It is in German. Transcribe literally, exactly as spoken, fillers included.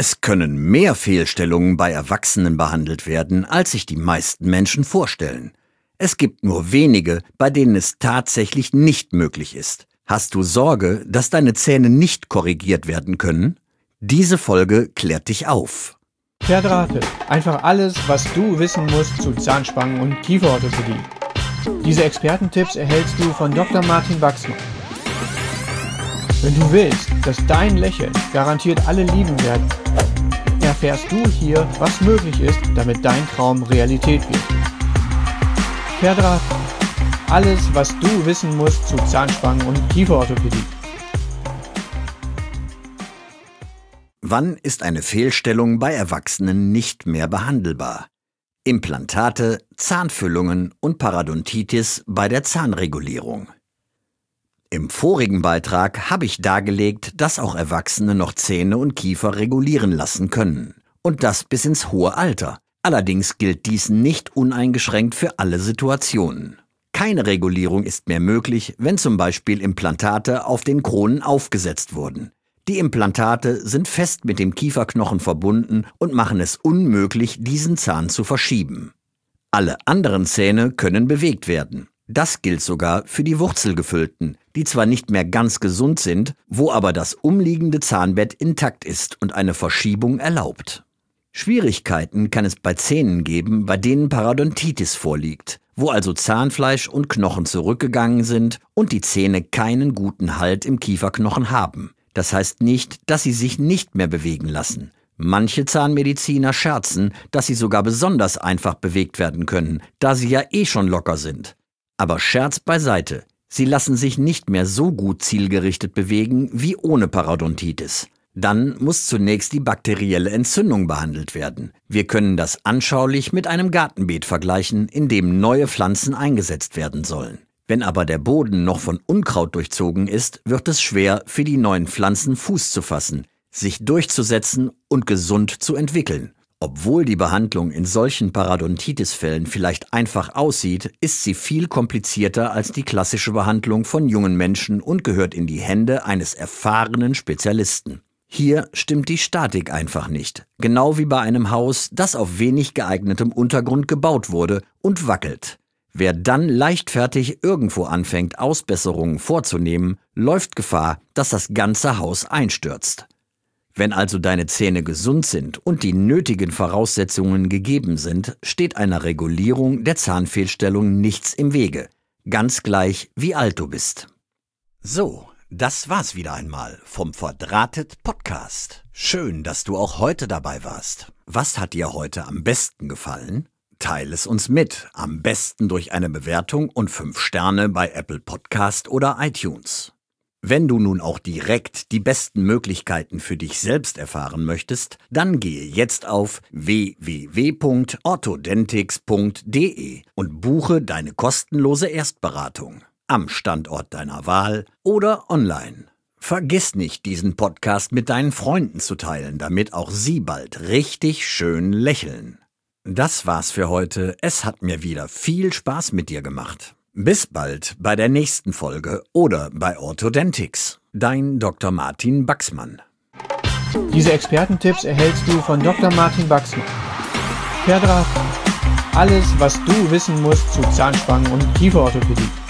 Es können mehr Fehlstellungen bei Erwachsenen behandelt werden, als sich die meisten Menschen vorstellen. Es gibt nur wenige, bei denen es tatsächlich nicht möglich ist. Hast du Sorge, dass deine Zähne nicht korrigiert werden können? Diese Folge klärt dich auf. Verdrahtet. Einfach alles, was du wissen musst zu Zahnspangen- und Kieferorthopädie. Diese Expertentipps erhältst du von Doktor Martin Wachsmann. Wenn du willst, dass dein Lächeln garantiert alle lieben werden, erfährst du hier, was möglich ist, damit dein Traum Realität wird. Verdrahtet. Alles, was du wissen musst zu Zahnspangen- und Kieferorthopädie. Wann ist eine Fehlstellung bei Erwachsenen nicht mehr behandelbar? Implantate, Zahnfüllungen und Parodontitis bei der Zahnregulierung. Im vorigen Beitrag habe ich dargelegt, dass auch Erwachsene noch Zähne und Kiefer regulieren lassen können. Und das bis ins hohe Alter. Allerdings gilt dies nicht uneingeschränkt für alle Situationen. Keine Regulierung ist mehr möglich, wenn zum Beispiel Implantate auf den Kronen aufgesetzt wurden. Die Implantate sind fest mit dem Kieferknochen verbunden und machen es unmöglich, diesen Zahn zu verschieben. Alle anderen Zähne können bewegt werden. Das gilt sogar für die Wurzelgefüllten, die zwar nicht mehr ganz gesund sind, wo aber das umliegende Zahnbett intakt ist und eine Verschiebung erlaubt. Schwierigkeiten kann es bei Zähnen geben, bei denen Parodontitis vorliegt, wo also Zahnfleisch und Knochen zurückgegangen sind und die Zähne keinen guten Halt im Kieferknochen haben. Das heißt nicht, dass sie sich nicht mehr bewegen lassen. Manche Zahnmediziner scherzen, dass sie sogar besonders einfach bewegt werden können, da sie ja eh schon locker sind. Aber Scherz beiseite, sie lassen sich nicht mehr so gut zielgerichtet bewegen wie ohne Parodontitis. Dann muss zunächst die bakterielle Entzündung behandelt werden. Wir können das anschaulich mit einem Gartenbeet vergleichen, in dem neue Pflanzen eingesetzt werden sollen. Wenn aber der Boden noch von Unkraut durchzogen ist, wird es schwer, für die neuen Pflanzen Fuß zu fassen, sich durchzusetzen und gesund zu entwickeln. Obwohl die Behandlung in solchen Parodontitis-Fällen vielleicht einfach aussieht, ist sie viel komplizierter als die klassische Behandlung von jungen Menschen und gehört in die Hände eines erfahrenen Spezialisten. Hier stimmt die Statik einfach nicht, genau wie bei einem Haus, das auf wenig geeignetem Untergrund gebaut wurde und wackelt. Wer dann leichtfertig irgendwo anfängt, Ausbesserungen vorzunehmen, läuft Gefahr, dass das ganze Haus einstürzt. Wenn also deine Zähne gesund sind und die nötigen Voraussetzungen gegeben sind, steht einer Regulierung der Zahnfehlstellung nichts im Wege, ganz gleich wie alt du bist. So, das war's wieder einmal vom Verdrahtet Podcast. Schön, dass du auch heute dabei warst. Was hat dir heute am besten gefallen? Teile es uns mit, am besten durch eine Bewertung und fünf Sterne bei Apple Podcast oder iTunes. Wenn du nun auch direkt die besten Möglichkeiten für dich selbst erfahren möchtest, dann gehe jetzt auf w w w punkt orthodentix punkt d e und buche deine kostenlose Erstberatung am Standort deiner Wahl oder online. Vergiss nicht, diesen Podcast mit deinen Freunden zu teilen, damit auch sie bald richtig schön lächeln. Das war's für heute. Es hat mir wieder viel Spaß mit dir gemacht. Bis bald bei der nächsten Folge oder bei Orthodentix. Dein Doktor Martin Wachsmann. Diese Expertentipps erhältst du von Doktor Martin Wachsmann. Verdrahtet. Alles, was du wissen musst zu Zahnspangen- und Kieferorthopädie.